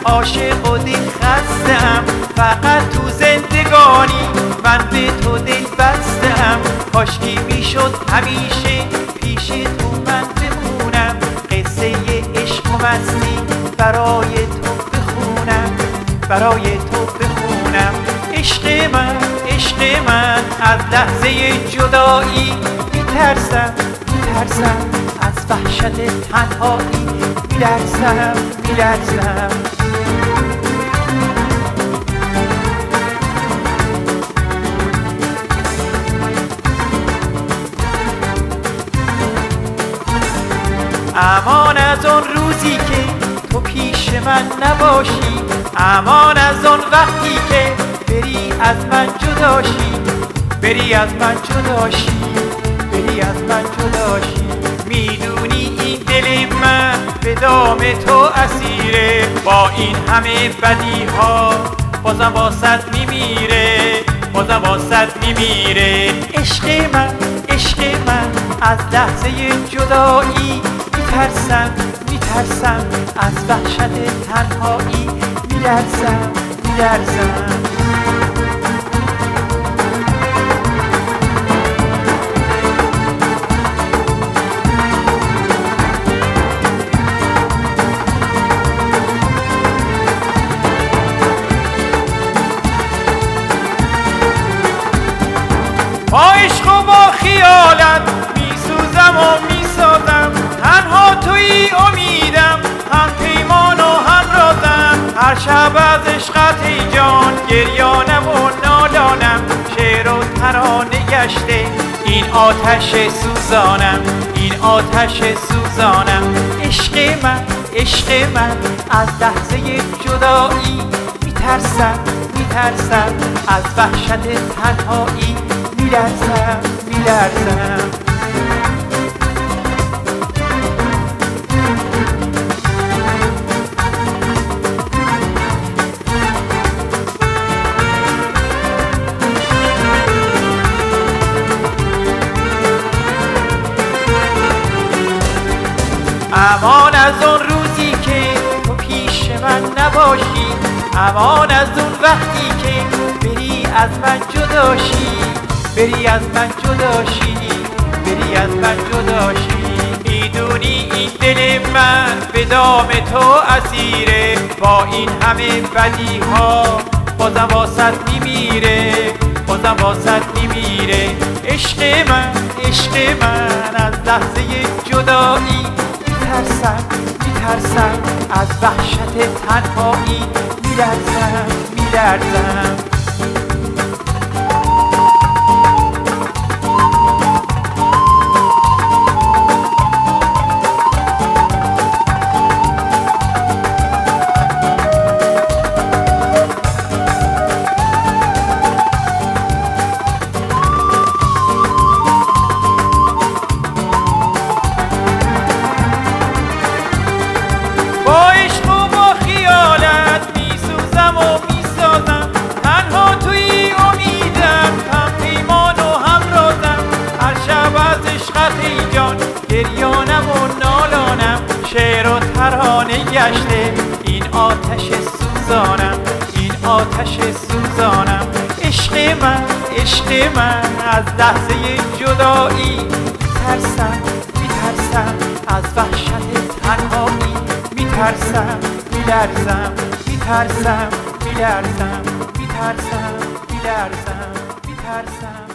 عاشق و دل خستم، فقط تو زندگانی من به تو دل بستم. کاشکی میشد همیشه پیش تو من بمونم، قصه عشق و مستی برای تو بخونم، برای تو بخونم. عشق من، عشق من، از لحظه جدایی میترسم، میترسم، از وحشت تنهایی میلرزم، میلرزم. امان از اون روزی که تو پیش من نباشی، امان از اون وقتی که بری از من جداشی، بری از من جداشی، بری از من جداشی. میدونی این دل من به دام تو اسیره، با این همه بدی ها بازم واسط میمیره، بازم واسط میمیره. عشق من، عشق من، از لحظه جدایی میترسم، میترسم، از وحشت تنهایی میلرزم، میلرزم. با عشق و با خیالت میسوزم و میسازم، تنها تویی امیدم، هم پیمان و هم رازم. هر شب از عشقت ای جان گریانم و نالانم، شعر و ترانه گشته این آتش سوزانم، این آتش سوزانم. عشق من، عشق من، از لحظه جدایی میترسم، میترسم، از وحشت تنهایی میلرزم، میلرزم. امان از اون روزی که تو پیش من نباشی، امان از اون وقتی که بری از من جداشی، بری از من جداشی، بری از من جداشی. میدونی این دل من به دام تو اسیره، با این همه بدی ها بازم واسط میمیره، بازم واسط میمیره. عشق من، عشق من، از لحظه جدایی میترسم، میترسم، از وحشت تنهایی میلرزم، میلرزم. گریانم و نالانم، شعر و ترانه گشته این آتش سوزانم، این آتش سوزانم. عشق من، عشق من، از لحظه جدایی میترسم، میترسم، از وحشت تنهایی میترسم، میلرزم، میترسم، میلرزم، میترسم، میلرزم، میترسم.